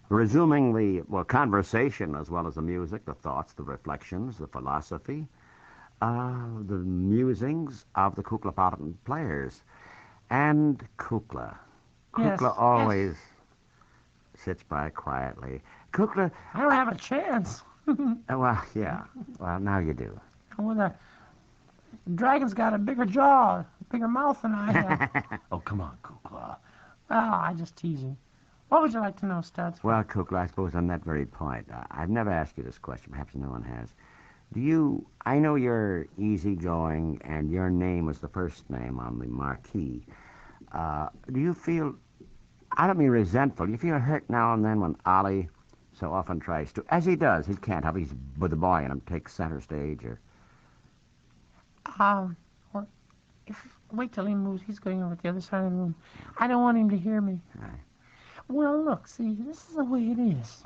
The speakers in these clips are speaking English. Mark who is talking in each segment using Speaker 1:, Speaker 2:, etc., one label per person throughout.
Speaker 1: Resuming the, well, conversation as well as the music, the thoughts, the reflections, the philosophy, the musings of the Kukla Paladin players. And Kukla.
Speaker 2: Yes,
Speaker 1: Kukla
Speaker 2: yes.
Speaker 1: always sits by quietly. Kukla,
Speaker 2: I don't have a chance.
Speaker 1: well, yeah. Well, now you do.
Speaker 2: Well, the dragon's got a bigger jaw, bigger mouth than I have. Oh, come on, Kukla. Oh, I just tease you. What would you like to know, Studs?
Speaker 1: Well, Kukla, I suppose on that very point, I've never asked you this question. Perhaps no one has. I know you're easygoing, and your name was the first name on the marquee. Do you feel, I don't mean resentful, do you feel hurt now and then when Ollie so often tries to, as he does, he can't help, he's with the boy in him, takes center stage, or...
Speaker 2: Well, wait till he moves. He's going over to the other side of the room. I don't want him to hear me.
Speaker 1: Right.
Speaker 2: Well, look, see, this is the way it is.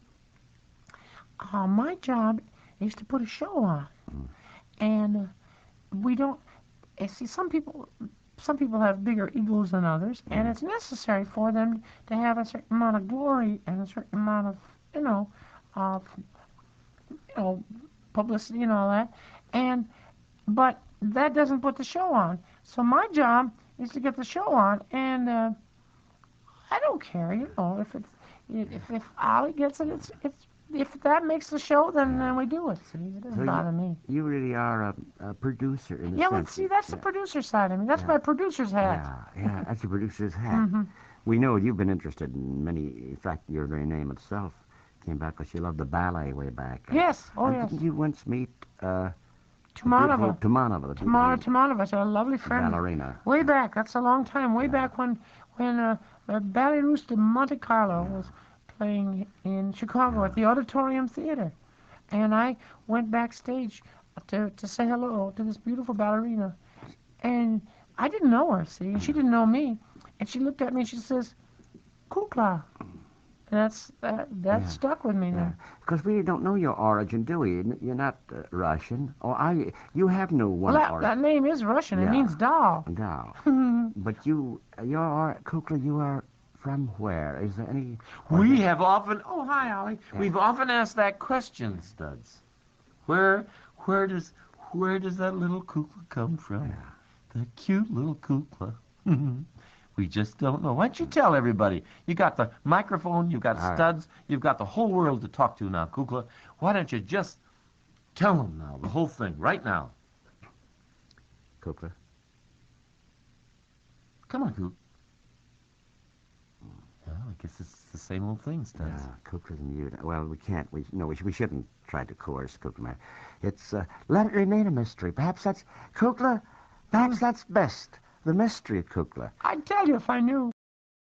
Speaker 2: My job is to put a show on, and we don't. See, some people have bigger egos than others, and it's necessary for them to have a certain amount of glory and a certain amount of, uh, you know, publicity and all that. And but that doesn't put the show on. So my job is to get the show on, and I don't care, if Ollie gets it, it's if that makes the show, then we do it. See, it doesn't
Speaker 1: So
Speaker 2: bother me.
Speaker 1: you really are a producer in a
Speaker 2: Yeah, well,
Speaker 1: sense.
Speaker 2: see, that's the producer side of me. That's my producer's hat.
Speaker 1: Yeah, that's your producer's hat. We know you've been interested in many, in fact, your very name itself came back because you loved the ballet way back.
Speaker 2: Yes, oh
Speaker 1: and
Speaker 2: yes.
Speaker 1: Didn't you once meet
Speaker 2: Tumanova.
Speaker 1: Tumanova, the
Speaker 2: Tamara
Speaker 1: beautiful
Speaker 2: Tumanova, a lovely friend.
Speaker 1: ballerina?
Speaker 2: Way back, that's a long time. Way back when Ballet Russe de Monte Carlo was playing in Chicago at the Auditorium Theater. And I went backstage to say hello to this beautiful ballerina. And I didn't know her, see, and she didn't know me. And she looked at me and she says, Kukla. And that stuck with me then.
Speaker 1: Because we don't know your origin, do we? You're not Russian. Or are you? You have no one
Speaker 2: Well,
Speaker 1: origin.
Speaker 2: that name is Russian. It
Speaker 1: Yeah.
Speaker 2: means doll.
Speaker 1: No. But Kukla, you are from where? Is there any...
Speaker 3: We have often... Oh, hi, Ollie. We've often asked that question, Studs. Where does that little kukla come from? The cute little kukla. We just don't know. Why don't you tell everybody? You got the microphone, you've got Studs, you've got the whole world to talk to now, Kukla. Why don't you just tell them now, the whole thing, right now?
Speaker 1: Kukla?
Speaker 3: Come on, Kuk. Well, I guess it's the same old thing, Studs.
Speaker 1: Kukla's mute. Well, we can't. We shouldn't try to coerce Kukla. It's, let it remain a mystery. Perhaps that's best. The mystery of Kukla.
Speaker 2: I'd tell you if I knew.